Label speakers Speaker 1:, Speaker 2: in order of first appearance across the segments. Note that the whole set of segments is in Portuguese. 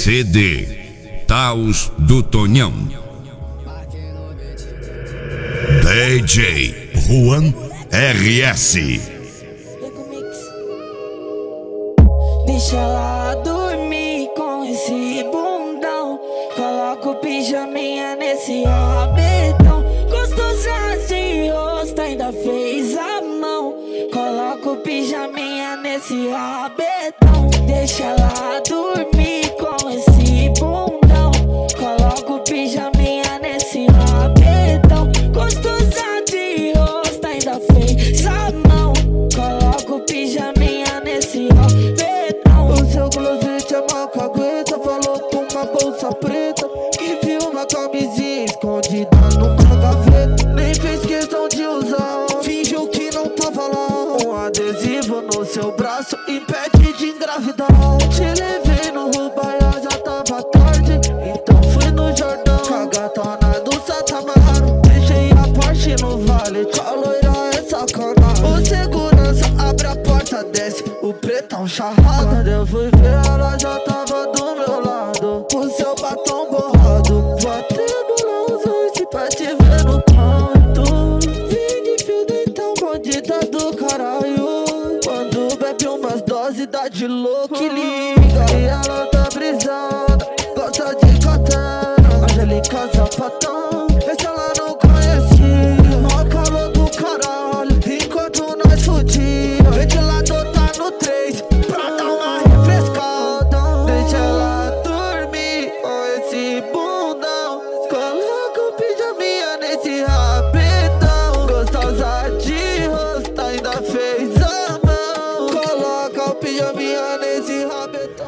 Speaker 1: CD Taos do Tonhão. DJ Juan RS.
Speaker 2: Deixa ela dormir com esse bundão. Coloca o pijaminha nesse rabetão. Gostosa de rosto, ainda fez a mão. Coloca o pijaminha nesse rabetão. Deixa ela dormir com esse bundão. Coloca o pijaminha nesse rabetão. Gostosa de rosto, ainda fez a mão. Coloca o pijaminha nesse rabetão.
Speaker 3: O seu closet é uma cagueta. Falou com uma bolsa preta que viu uma camisinha escondida numa gaveta. Nem fez questão de usar, fingiu que não tava lá. Um adesivo no seu braço impede de engravidar. Te levei no Rubaiá, já tava tarde, então fui no Jordão. Cagatona do Satamaro, deixei a Porsche no vale. Com a loira é sacanagem. O segurança abre a porta, desce o pretão charrado. Quando eu fui ver, ela já tava do meu lado, com seu batom borrado. Vou até anular os dois pra te ver no canto. Vim de fio dental, bandida do caralho. Quando bebe umas doses dá de louco e liga. E ela tá brisada, gosta de katana, Angélica sapatão. Esse ela não conhecia, mó calor do caralho. Enquanto nós fudia, ventilador tá no 3 pra dar uma refrescada. Deixa ela dormir com esse bundão. Coloca o pijaminha nesse rabetão. Gostosa de rosto, ainda fez a mão. Coloca o pijaminha nesse rabetão.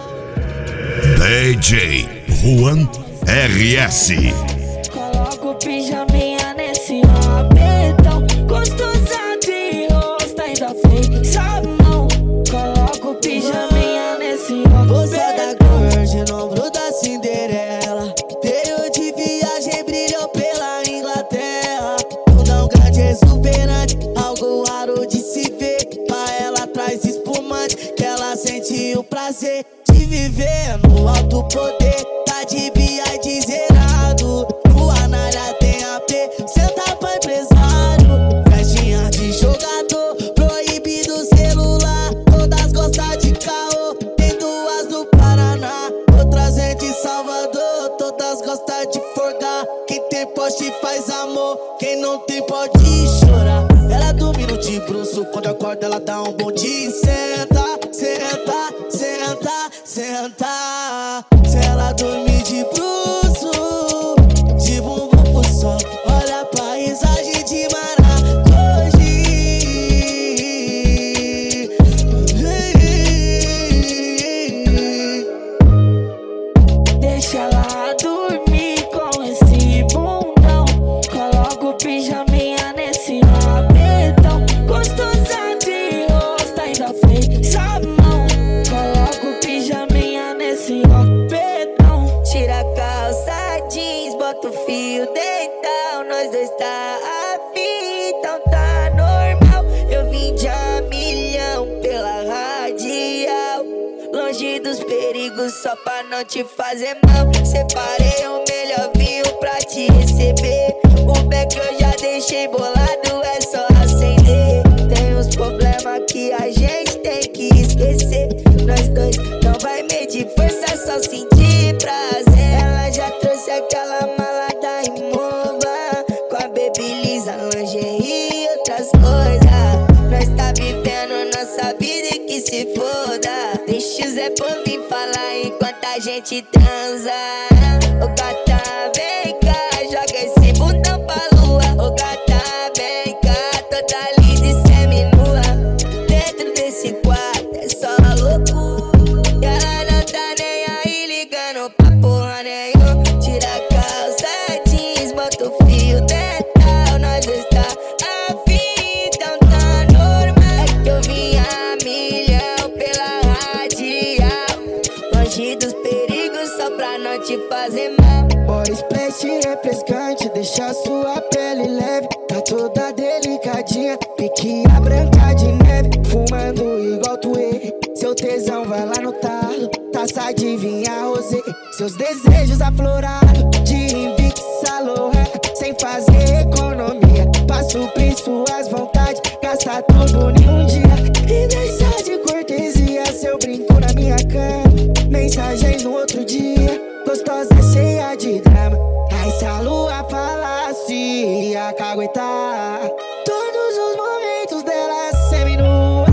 Speaker 1: DJ Juan RS.
Speaker 2: Coloca o pijaminha nesse rabetão. Gostosa de rosto, ainda fez a mão. Coloca o pijaminha nesse
Speaker 3: Você é da
Speaker 2: rabetão.
Speaker 3: cor de ombro da Cinderela. Veio de viagem, brilhou pela Inglaterra. Bundão grande, exuberante, algo raro de se ver. Pra ela traz espumante, que ela sente o prazer de viver no alto poder. Tá de viagem zerado, no Anália tem AP, senta pra empresário. Festinha de jogador, proibido celular. Todas gostam de caô, tem duas no Paraná, outras é de Salvador. Todas gostam de forgar, quem tem poste faz amor, quem não tem pode chorar. Ela dormindo de bruço, quando acorda ela dá um bom dia. Senta, senta, senta, senta. Se ela dormir de bruço, de bumbum pro sol, olha a paisagem de Maragogi.
Speaker 2: Deixa ela dormir com esse bundão. Coloca o pijaminha nesse rabetão. Gostosa de rosto, ainda fez a mão. Coloca o pijaminha nesse rabetão. Tira a calça jeans, bota o fio dental. Nós dois tá afim, então tá normal. Eu vim de a milhão pela radial, longe dos perigos só pra não te fazer mal. Separei o melhor vinho pra te receber. O beck eu já deixei bolado, é só acender. Tem uns problemas que a gente tem que esquecer. Nós dois não vai medir força, só sentir prazer. Ela já trouxe aquela mala da Imova, com a Babyliss, lingerie e outras coisas. Nós tá vivendo nossa vida e que se foda. Deixa o Zé Povinho falar enquanto a gente transa. Ô gata, vem cá, joga esse bundão pra lua. Ô gata, vem cá, toda linda e seminua. Dentro desse quarto é só loucura. E ela não tá nem aí ligando pra porra nenhuma. Tira a calça jeans, bota o fio dental. Nós está afim, então tá normal. É que eu vim a milhão pela radial, longe dos perigos só pra não te fazer mal.
Speaker 3: Bora splash refrescante, deixa sua pele leve. Tá toda delicadinha, pique a branca de neve. Fumando igual tuê, seu tesão vai lá no talo. Taça de vinha rosé, seus desejos afloraram de Invicta Lohan, sem fazer economia, pra suprir suas vontades, gasta tudo em um dia. E deixar de cortesia, seu brinco na minha cama, mensagens no outro dia, gostosa cheia de drama. Ai, se a lua falasse, ia caguetar todos os momentos dela seminua.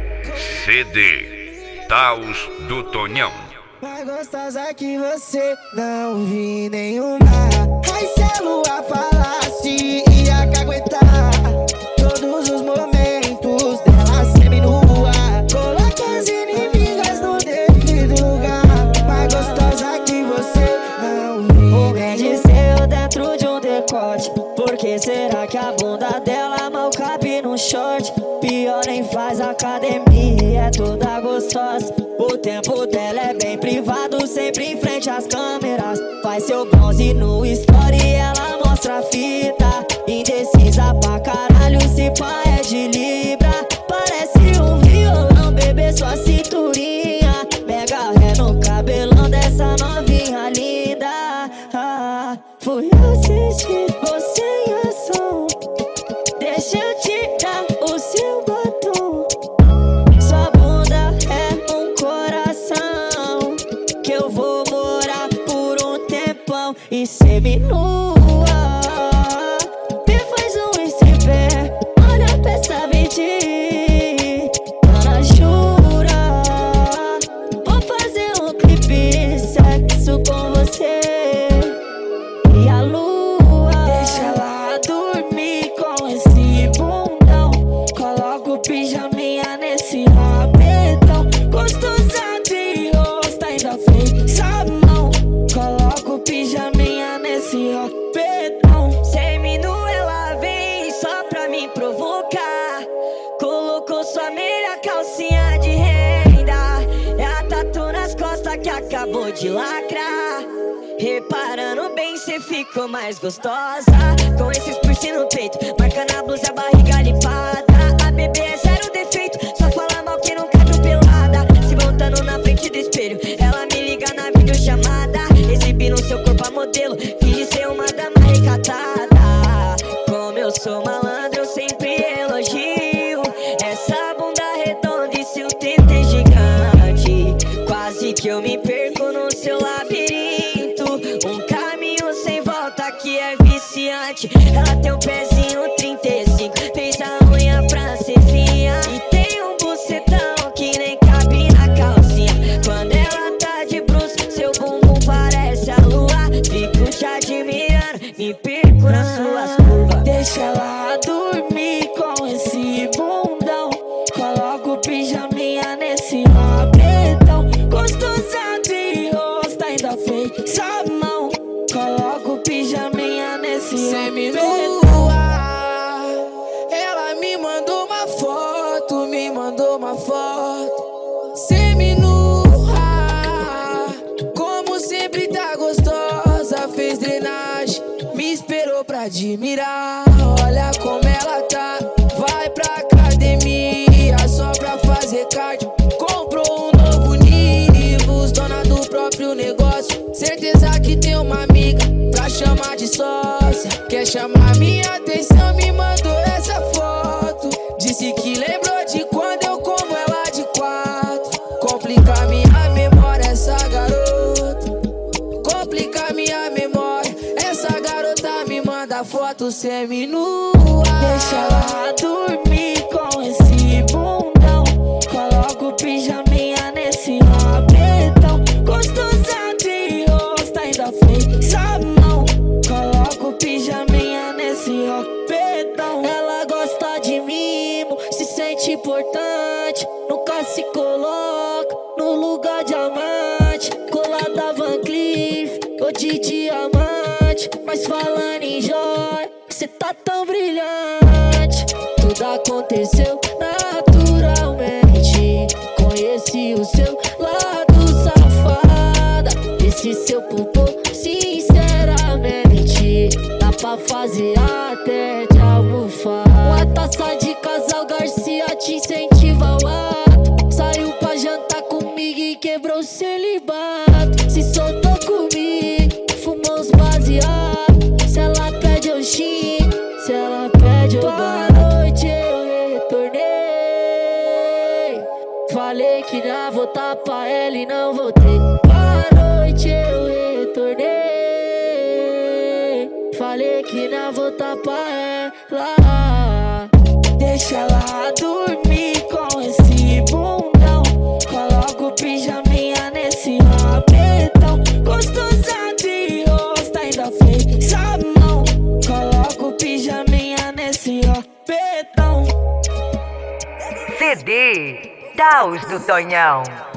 Speaker 1: CD Taos do Tonhão.
Speaker 3: Mais gostosa que você, não vi nenhuma. Ai, se a lua falasse, ia caguetar todos os momentos dela seminua. Coloca as inimigas no devido lugar. Mais gostosa que você, não vi.
Speaker 2: O grande seu dentro de um decote. Por que será que a bunda dela mal cabe no short? Pior, nem faz academia, é toda gostosa. O tempo dela é bem privado, sempre em frente às câmeras. Faz seu bronze no story, ela mostra a fita. Indecisa pra caralho, se pá é de libra. Parece um violão, bebê, sua cinturinha. Mega ré no cabelão dessa novinha linda. Fui assistir você em ação. Deixa eu te dar o seu batom. Sua bunda é um coração que eu vou morar por um tempão. E seminua, me faz um stripper, olha pra essa VT. Ana jura, vou fazer um clipe, sexo com você. E a lua,
Speaker 3: deixa ela dormir com esse bundão. Coloca o pijaminha nesse rabetão. Gostosa de rosto, ainda fez a mão. Coloca o pijaminha nesse rabetão.
Speaker 2: seminua, ela vem só pra me provocar. Colocou sua meia calcinha de renda. É a tatu nas costas que acabou de lacrar. Reparando bem, cê ficou mais gostosa. Com esses piercing no peito, marcando a blusa, a barriga limpada. A bebê é zero defeito, só fala mal que nunca viu pelada. Se montando na frente do espelho, ela me liga na videochamada. Exibindo seu corpo a modelo, finge ser uma dama recatada. Como eu sou malandro, eu sempre elogio essa bunda redonda e seu teta é gigante. Quase que eu me perco no seu labirinto. Um caminho sem volta que é viciante. Ela tem um pezinho 35, fez a unha francesinha. E tem um bucetão que nem cabe na calcinha. Quando ela tá de bruço, seu bumbum parece a lua. Fico te admirando, me perco nas suas curvas.
Speaker 3: Deixa ela dormir com esse bundão. Coloca o pijaminha nesse rabetão. Gostosa de rosto, ainda fez a mão. Coloca o pijaminha nesse seminua. Ela me mandou uma foto, me mandou uma foto. Seminua, como sempre tá gostosa. Fez drenagem, me esperou pra admirar. Olha como ela tá, vai pra academia só pra fazer cardio. Comprou um novo Nivus, dona do próprio negócio. Certeza que tem uma amiga pra chamar de sócia. Quer chamar minha atenção, me mandou essa foto. Disse que lembrou de quando eu como ela de quatro. Complica minha memória essa garota. Complica minha memória, essa garota me manda foto seminua. Deixa ela dormir com esse bundão. Coloca o pijaminha nesse rabetão. Gostosa de rosto, ainda fez a mão. Coloca o pijaminha nesse rabetão. Ela gosta de mimo, se sente importante. Nunca se coloca no lugar de amante. Colada Van Cleef ou de diamante. Mas falando em joia, cê tá tão brilhante. Tudo aconteceu naturalmente. Conheci o seu lado safada. Esse seu popô, sinceramente, dá pra fazer até de almofada. Uma taça de casal Garcia te incentiva ao ato. Saiu pra jantar comigo e quebrou o celibato. Se soltou com
Speaker 2: Falei que não voltar pra ela e não voltei. À noite eu retornei. Falei que não voltar pra ela. Deixa ela dormir com esse bundão. Coloca o pijaminha nesse rabetão. Gostosa de rosto, ainda fez a mão. Coloca o pijaminha nesse rabetão.
Speaker 4: CD Taos do Tonhão.